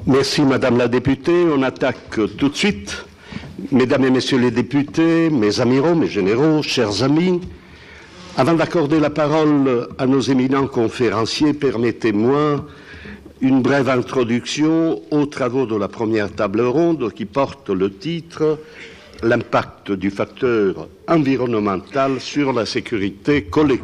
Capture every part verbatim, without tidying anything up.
Merci Madame la députée. On attaque tout de suite. Mesdames et Messieurs les députés, mes amiraux, mes généraux, chers amis, avant d'accorder la parole à nos éminents conférenciers, permettez-moi une brève introduction aux travaux de la première table ronde qui porte le titre « L'impact du facteur environnemental sur la sécurité collective ».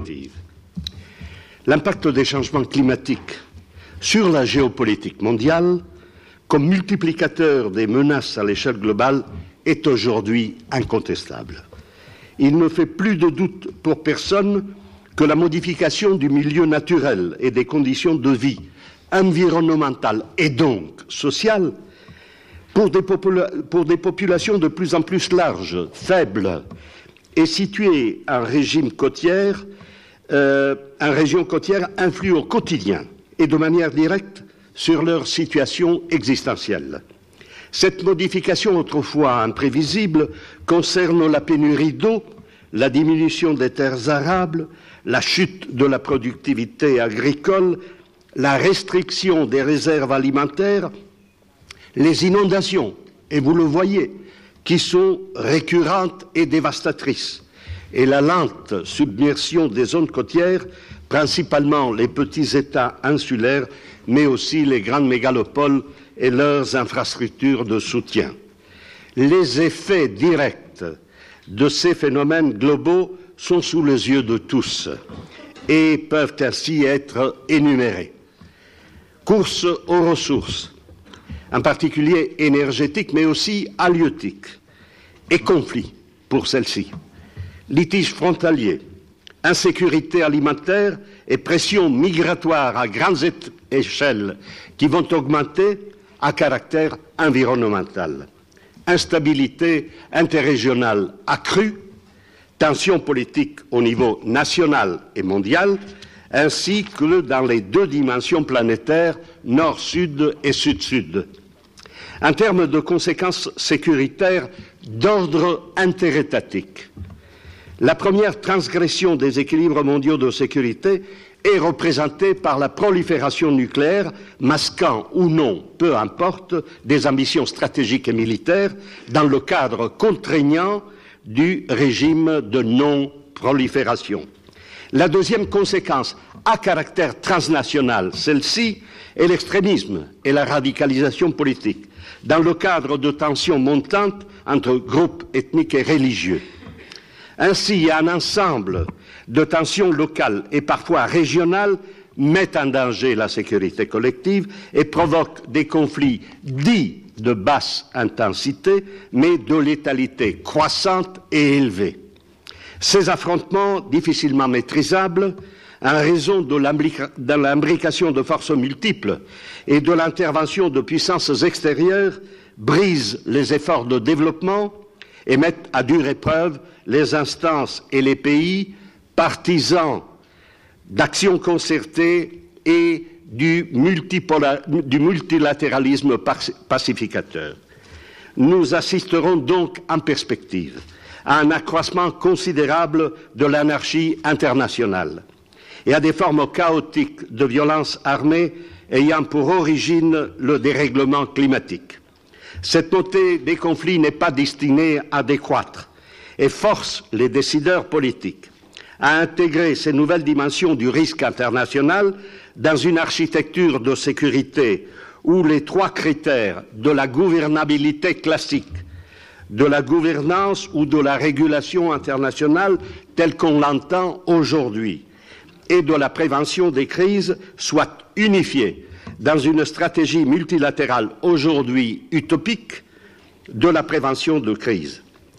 L'impact des changements climatiques sur la géopolitique mondiale, comme multiplicateur des menaces à l'échelle globale, est aujourd'hui incontestable. Il ne fait plus de doute pour personne que la modification du milieu naturel et des conditions de vie environnementales et donc sociales pour des, pour des populations de plus en plus larges, faibles et situées en régime côtière, euh, en région côtière influe au quotidien et de manière directe sur leur situation existentielle. Cette modification autrefois imprévisible concerne la pénurie d'eau, la diminution des terres arables, la chute de la productivité agricole, la restriction des réserves alimentaires, les inondations, et vous le voyez, qui sont récurrentes et dévastatrices, et la lente submersion des zones côtières, principalement les petits États insulaires, mais aussi les grandes mégalopoles et leurs infrastructures de soutien. Les effets directs de ces phénomènes globaux sont sous les yeux de tous et peuvent ainsi être énumérés. Course aux ressources, en particulier énergétiques, mais aussi halieutiques, et conflits pour celles-ci. Litiges frontaliers, insécurité alimentaire et pression migratoire à grandes échelles qui vont augmenter à caractère environnemental. Instabilité interrégionale accrue, tensions politiques au niveau national et mondial, ainsi que dans les deux dimensions planétaires, nord-sud et sud-sud. En termes de conséquences sécuritaires d'ordre interétatique, la première transgression des équilibres mondiaux de sécurité est représentée par la prolifération nucléaire, masquant ou non, peu importe, des ambitions stratégiques et militaires dans le cadre contraignant du régime de non-prolifération. La deuxième conséquence à caractère transnational, celle-ci, est l'extrémisme et la radicalisation politique, dans le cadre de tensions montantes entre groupes ethniques et religieux. Ainsi, un ensemble de tensions locales et parfois régionales mettent en danger la sécurité collective et provoquent des conflits dits de basse intensité, mais de létalité croissante et élevée. Ces affrontements, difficilement maîtrisables, en raison de l'imbrication de forces multiples et de l'intervention de puissances extérieures, brisent les efforts de développement et mettent à dure épreuve les instances et les pays partisans d'actions concertées et du, du multilatéralisme pacificateur. Nous assisterons donc en perspective à un accroissement considérable de l'anarchie internationale et à des formes chaotiques de violence armée ayant pour origine le dérèglement climatique. Cette montée des conflits n'est pas destinée à décroître et force les décideurs politiques à intégrer ces nouvelles dimensions du risque international dans une architecture de sécurité où les trois critères de la gouvernabilité classique, de la gouvernance ou de la régulation internationale telle qu'on l'entend aujourd'hui et de la prévention des crises soient unifiés dans une stratégie multilatérale aujourd'hui utopique de la prévention de crise,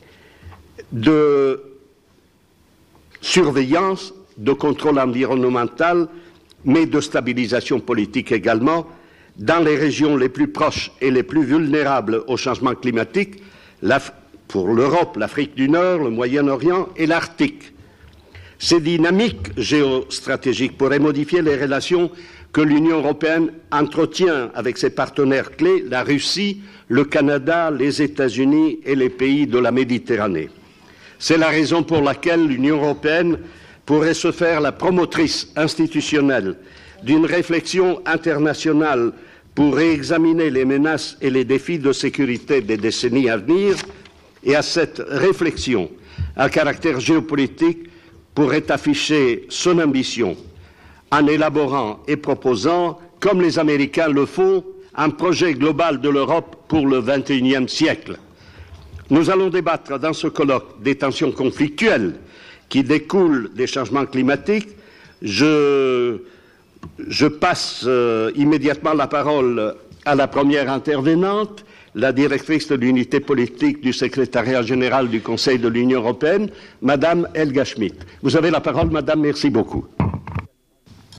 de surveillance, de contrôle environnemental, mais de stabilisation politique également, dans les régions les plus proches et les plus vulnérables au changement climatique, pour l'Europe, l'Afrique du Nord, le Moyen-Orient et l'Arctique. Ces dynamiques géostratégiques pourraient modifier les relations que l'Union européenne entretient avec ses partenaires clés, la Russie, le Canada, les États-Unis et les pays de la Méditerranée. C'est la raison pour laquelle l'Union européenne pourrait se faire la promotrice institutionnelle d'une réflexion internationale pour réexaminer les menaces et les défis de sécurité des décennies à venir, et à cette réflexion à caractère géopolitique pourrait afficher son ambition en élaborant et proposant, comme les Américains le font, un projet global de l'Europe pour le vingt et unième siècle. Nous allons débattre dans ce colloque des tensions conflictuelles qui découlent des changements climatiques. Je, je passe euh, immédiatement la parole à la première intervenante, la directrice de l'unité politique du secrétariat général du Conseil de l'Union européenne, Madame Helga Schmidt. Vous avez la parole, Madame, merci beaucoup.